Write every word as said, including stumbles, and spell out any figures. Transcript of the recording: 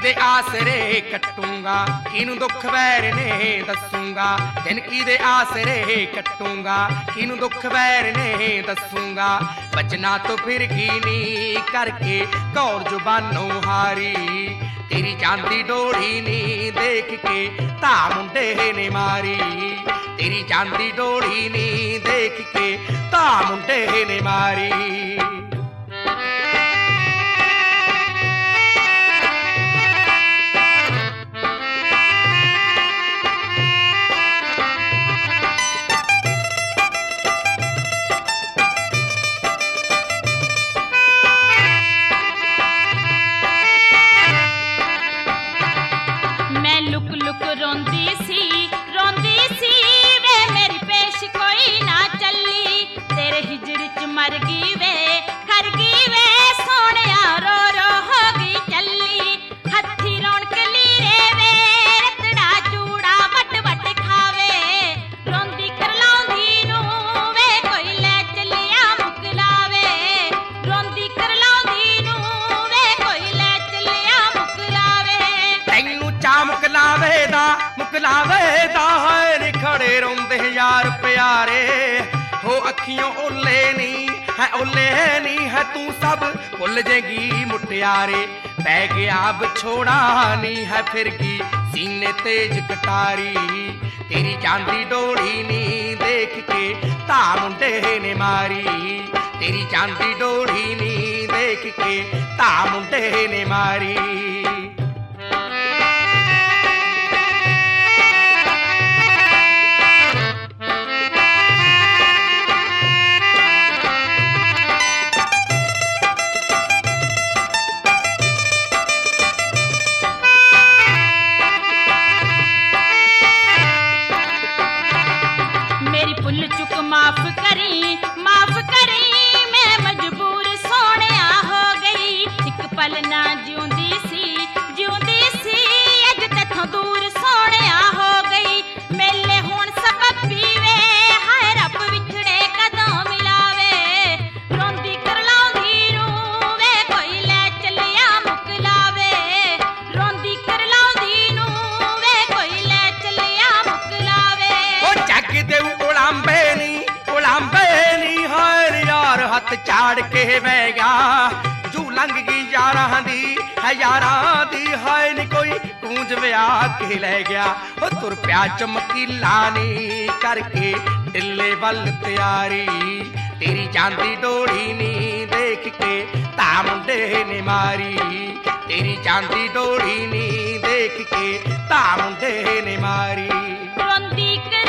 दे आसरे कटूंगा किनू दुख वैर ने दसूंगा जिनकी दे आसरे कटूंगा किनू दुख वैर ने दसूंगा बचना तो फिर की नी करके कौर जुबानों हारी तेरी चांदी डोरी नी देख के ता मुंडे ने मारी तेरी चांदी डोरी नी देख के ता मुंडे ने मारी। मैं लुक लुक रोंदी सी रोंदी सी वे मेरी पेश कोई ना चली तेरे हिजर च मर गई वे खर गई वे सोनिया रो रो हो गई चली हथी रौनक लीरे वे रतड़ा चूड़ा वट वट खावे रोंदी करलाउंदी नू वे कोई ले चलिया मुकलावे रोंदी करलाउंदी नू वे कोई ले चलिया मुकलावे तैनू चा मुकलावे दा मुकलावे दा है खड़े रोंदे यार प्यारे हो अखियों ओले नी है ओले नी है तू सब भुल जेगी मुटियारे पै गया छोड़ा नी है फिर की सीने तेज कटारी तेरी चांदी डोरी नी देख के ता मुंडे ने मारी तेरी चांदी डोरी नी देख के ता मुंडे ने मारी। मेरी भुल चुक माफ करी माफ करी मैं मजबूर सोनिया हो गई एक पल ना जिउंदी सी जिउंदी सी अज तेथों दूर सोनिया हो गई मेले हुण सबब पीवे हाय रब विछड़े कदों मिलावे रोंदी करलाउंदी नू वे कोई ले चलिया मुकलावे रोंदी करलाउंदी नू वे कोई ले चलिया मुकलावे ओ जग देऊ उलांबे नी उलांबे नी हाय यार हथ चाड़ के बह गया जू लंघ गई यारां दी है यारां दी हाय नी कोई कूंज विया के ले गया ओ तुर प्या चमकीला नी करके टिल्ले वल तैयारी तेरी चांदी डोरी नी देख के ता मुंडे ने मारी तेरी चांदी डोरी नी देख के ता मुंडे ने मारी रोंदी